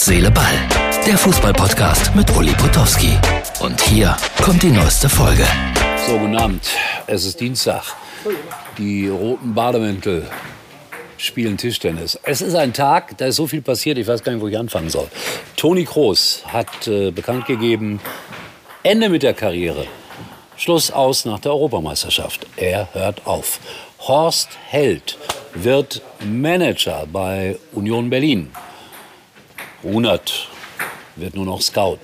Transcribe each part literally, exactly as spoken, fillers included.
Herz, Seele, Ball. Der Fußball-Podcast mit Uli Potowski. Und hier kommt die neueste Folge. So, guten Abend. Es ist Dienstag. Die roten Bademäntel spielen Tischtennis. Es ist ein Tag, da ist so viel passiert, ich weiß gar nicht, wo ich anfangen soll. Toni Kroos hat äh, bekannt gegeben, Ende mit der Karriere. Schluss aus nach der Europameisterschaft. Er hört auf. Horst Held wird Manager bei Union Berlin. Runert wird nur noch Scout.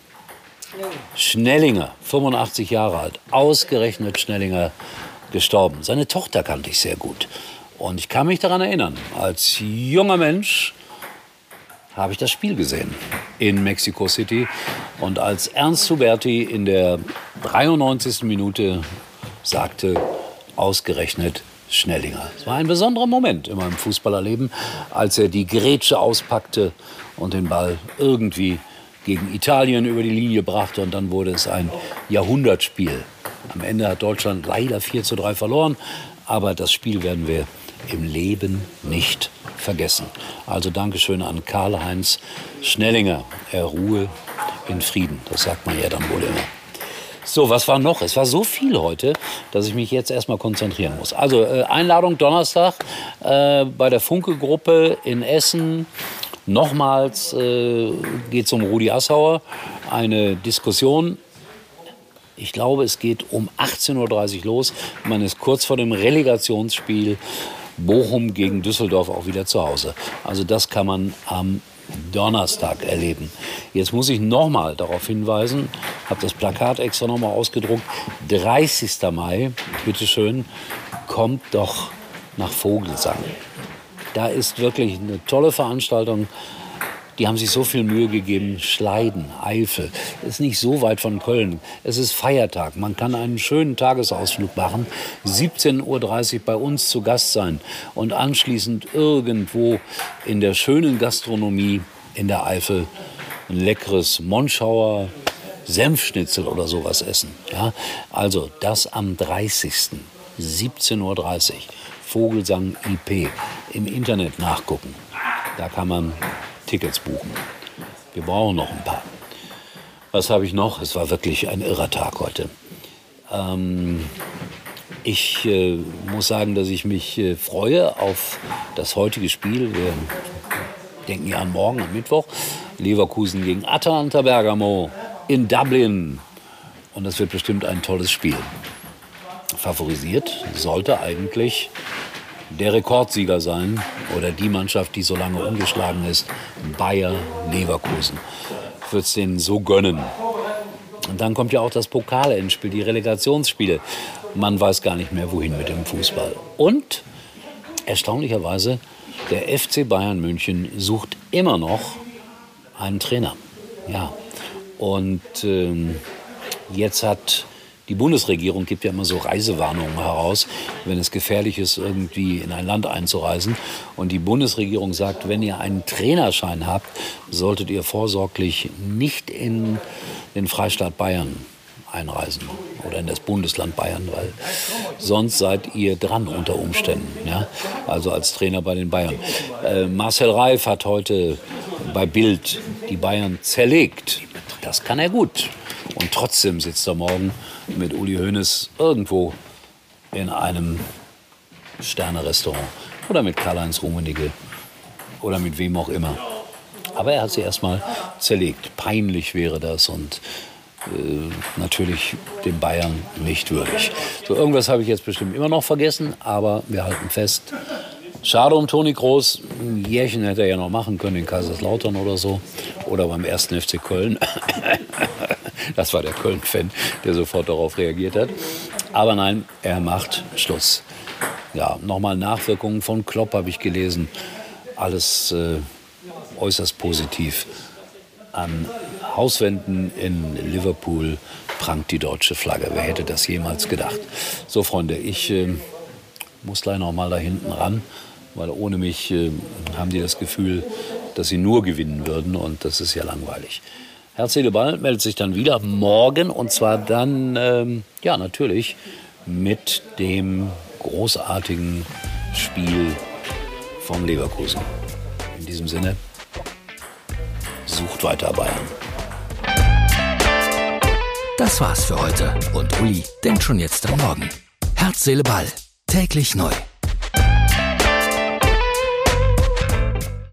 Schnellinger, fünfundachtzig Jahre alt, ausgerechnet Schnellinger gestorben. Seine Tochter kannte ich sehr gut. Und ich kann mich daran erinnern, als junger Mensch habe ich das Spiel gesehen in Mexico City. Und als Ernst Huberti in der dreiundneunzigsten Minute sagte, ausgerechnet Schnellinger. Es war ein besonderer Moment in meinem Fußballerleben, als er die Grätsche auspackte und den Ball irgendwie gegen Italien über die Linie brachte. Und dann wurde es ein Jahrhundertspiel. Am Ende hat Deutschland leider vier zu drei verloren. Aber das Spiel werden wir im Leben nicht vergessen. Also Dankeschön an Karl-Heinz Schnellinger. Er ruhe in Frieden. Das sagt man ja dann wohl immer. So, was war noch? Es war so viel heute, dass ich mich jetzt erstmal konzentrieren muss. Also äh, Einladung Donnerstag äh, bei der Funke-Gruppe in Essen. Nochmals äh, geht es um Rudi Assauer. Eine Diskussion. Ich glaube, es geht um achtzehn Uhr dreißig los. Man ist kurz vor dem Relegationsspiel Bochum gegen Düsseldorf auch wieder zu Hause. Also das kann man am Donnerstag erleben. Jetzt muss ich nochmal darauf hinweisen, habe das Plakat extra nochmal ausgedruckt. dreißigsten Mai, bitteschön, kommt doch nach Vogelsang. Da ist wirklich eine tolle Veranstaltung. Die haben sich so viel Mühe gegeben. Schleiden, Eifel, ist nicht so weit von Köln. Es ist Feiertag. Man kann einen schönen Tagesausflug machen. siebzehn Uhr dreißig bei uns zu Gast sein und anschließend irgendwo in der schönen Gastronomie in der Eifel ein leckeres Monschauer Senfschnitzel oder sowas essen. Ja? Also das am dreißigsten siebzehn Uhr dreißig. Vogelsang I P. Im Internet nachgucken. Da kann man Tickets buchen. Wir brauchen noch ein paar. Was habe ich noch? Es war wirklich ein irrer Tag heute. Ähm, ich äh, muss sagen, dass ich mich äh, freue auf das heutige Spiel. Wir denken ja an morgen, am Mittwoch. Leverkusen gegen Atalanta Bergamo in Dublin. Und das wird bestimmt ein tolles Spiel. Favorisiert sollte eigentlich der Rekordsieger sein oder die Mannschaft, die so lange ungeschlagen ist, Bayer Leverkusen. Ich würde es denen so gönnen. Und dann kommt ja auch das Pokal-Endspiel, die Relegationsspiele. Man weiß gar nicht mehr, wohin mit dem Fußball. Und erstaunlicherweise, der F C Bayern München sucht immer noch einen Trainer. Ja. Und ähm, jetzt hat die Bundesregierung gibt ja immer so Reisewarnungen heraus, wenn es gefährlich ist, irgendwie in ein Land einzureisen. Und die Bundesregierung sagt, wenn ihr einen Trainerschein habt, solltet ihr vorsorglich nicht in den Freistaat Bayern einreisen oder in das Bundesland Bayern, weil sonst seid ihr dran unter Umständen. Ja? Also als Trainer bei den Bayern. Äh, Marcel Reif hat heute bei Bild die Bayern zerlegt. Das kann er gut. Und trotzdem sitzt er morgen mit Uli Hoeneß irgendwo in einem Sterne-Restaurant oder mit Karl-Heinz Rummenigge oder mit wem auch immer. Aber er hat sie erstmal zerlegt. Peinlich wäre das und äh, natürlich den Bayern nicht würdig. So, irgendwas habe ich jetzt bestimmt immer noch vergessen, aber wir halten fest. Schade um Toni Kroos. Ein Jährchen hätte er ja noch machen können in Kaiserslautern oder so. Oder beim ersten F C Köln. Das war der Köln-Fan, der sofort darauf reagiert hat. Aber nein, er macht Schluss. Ja, nochmal Nachwirkungen von Klopp habe ich gelesen. Alles äh, äußerst positiv. An Hauswänden in Liverpool prangt die deutsche Flagge. Wer hätte das jemals gedacht? So, Freunde, ich äh, muss gleich noch mal da hinten ran. Weil ohne mich äh, haben die das Gefühl, dass sie nur gewinnen würden. Und das ist ja langweilig. Herz, Seele, Ball meldet sich dann wieder morgen. Und zwar dann, ähm, ja natürlich, mit dem großartigen Spiel von Leverkusen. In diesem Sinne, sucht weiter Bayern. Das war's für heute und Uli denkt schon jetzt am Morgen. Herz, Seele, Ball. Täglich neu.